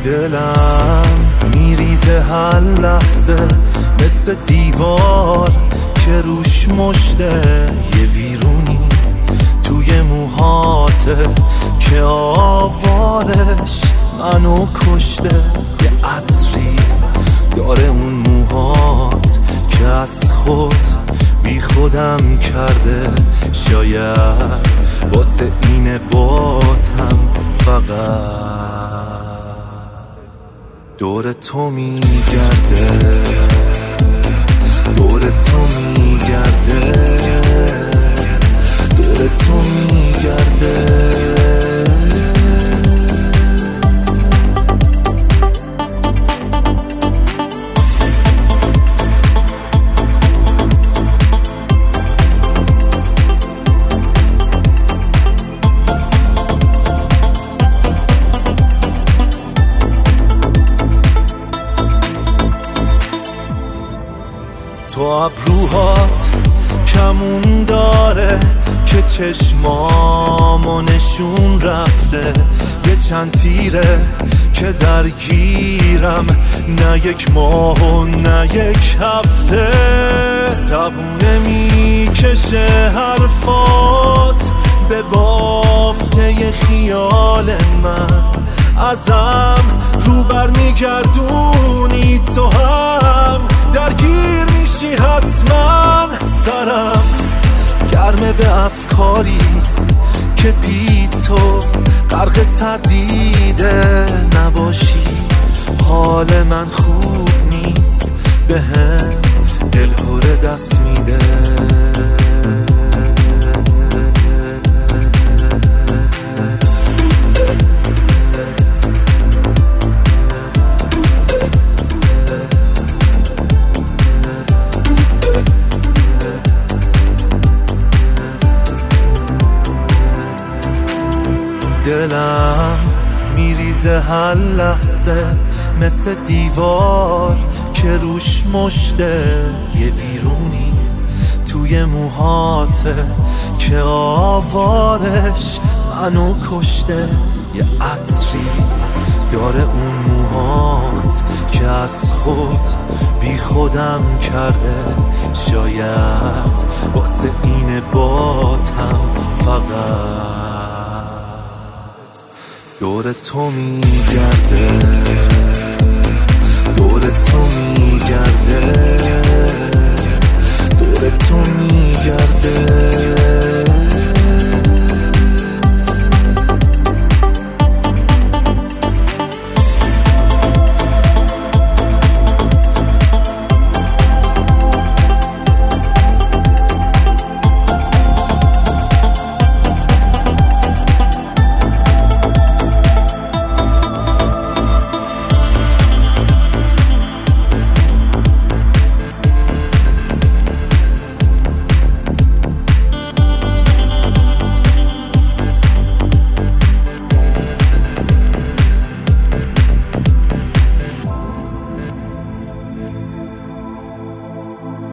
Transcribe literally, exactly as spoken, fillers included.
دلم میریزه هر لحظه مثل دیوار که روش مشته یه ویرونی توی موهاته که آوارش منو کشته. یه عطری داره اون موهات که از خود بی خودم کرده. شاید واسه اینه باتم فقط دور تو میگرده، دور تو میگرده، دور تو میگرده. تو ابروهات کمون داره که چشمامو نشون رفته. یه چند تیره که درگیرم، نه یک ماه و نه یک هفته. زبونه میکشه حرفات به بافته خیال من. ازم رو بر میگردونی تو هم درگیر میشی حتما. سرم گرمه به افکاری که بی تو غرق تردیده نباشی. حال من خوب نیست، به هم دلهوره دست میده. دلم میریزه هر لحظه مثل دیوار که روش مشته. یه ویرونی توی موهاته که آوارش منو کشته. یه عطری داره اون موهات که از خود بی خودم کرده. شاید واسه اینه باتم فقط دور تو میگرده، دور تو میگرده، دور تو میگرده.